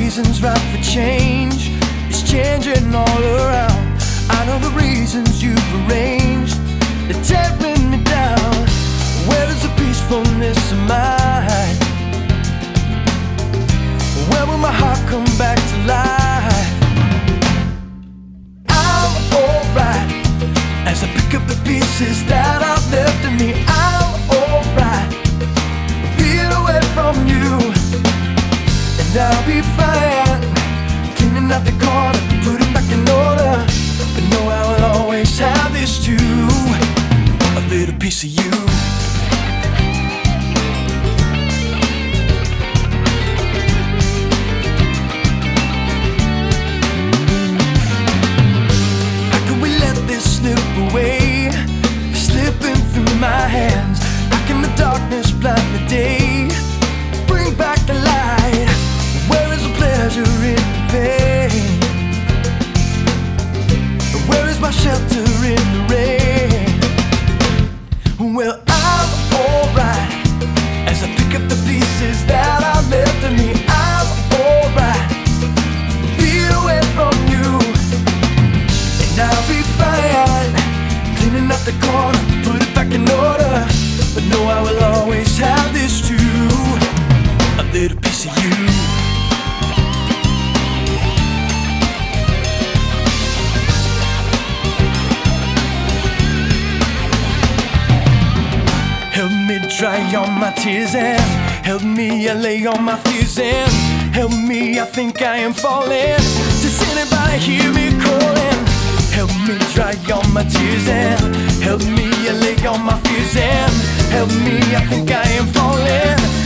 seasons right for change. It's changing all around. I know the reasons you've arranged. They're tearing me down. Where is the peacefulness of mine? Where will my heart come back to life? I'm alright as I pick up the pieces that I've left in me. I'm alright being away from you, and I'll be fine cleaning out the corner, putting back in order. But know I will always have this too, a little piece of you. Away, slipping through my hands. How can the darkness blind the day? Bring back the light. Where is the pleasure in the pain? Where is my shelter in the rain? Well, I'm alright as I pick up the pieces that I left in me. I'm alright be away from you, and I'll be fine cleaning up the corner, put it back in order. But know I will always have this too, a little piece of you. Help me dry all my tears and help me lay all my fears and help me, I think I am falling. Does anybody hear me calling? Help me dry all my tears and help me allay all my fears and help me, I think I am falling.